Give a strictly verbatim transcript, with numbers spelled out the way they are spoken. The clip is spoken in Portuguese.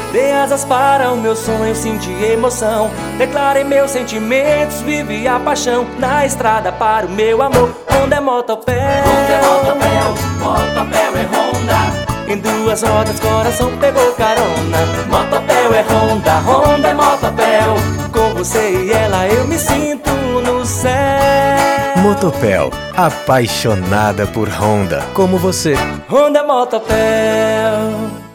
Dei asas para o meu sonho, senti emoção. Declarei meus sentimentos, vivi a paixão. Na estrada para o meu amor. Honda é motopel, Honda é motopel, motopel é Honda. Em duas rodas coração pegou carona. Motopel é Honda, Honda é motopel. Com você e ela eu me sinto no céu. Motopel, apaixonada por Honda, como você. Honda é motopel.